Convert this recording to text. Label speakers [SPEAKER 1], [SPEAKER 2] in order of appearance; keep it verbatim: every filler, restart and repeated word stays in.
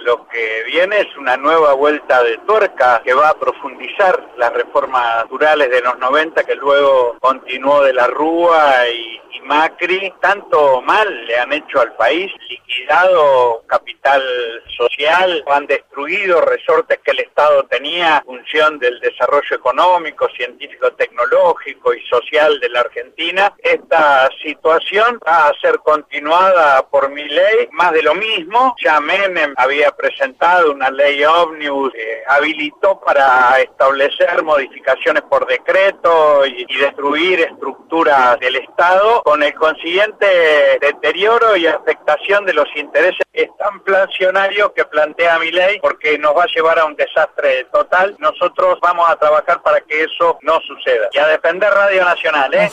[SPEAKER 1] lo que viene es una nueva vuelta de tuerca que va a profundizar las reformas rurales de los noventa que luego continuó de la Rúa y, y Macri. Tanto mal le han hecho al país, liquidado capital social, han destruido resortes que el Estado tenía en función del desarrollo económico, científico, tecnológico y social de la Argentina. Esta situación va a ser continuada por Milei, más de lo mismo. Ya Menem había presentado una ley ómnibus que habilitó para establecer modificaciones por decreto y, y destruir estructuras del Estado, con el consiguiente deterioro y afectación de los intereses estanflacionarios que plantea Milei, porque nos va a llevar a un desastre total. Nosotros vamos a trabajar para que eso no suceda. Y a defender Radio Nacional, ¿eh?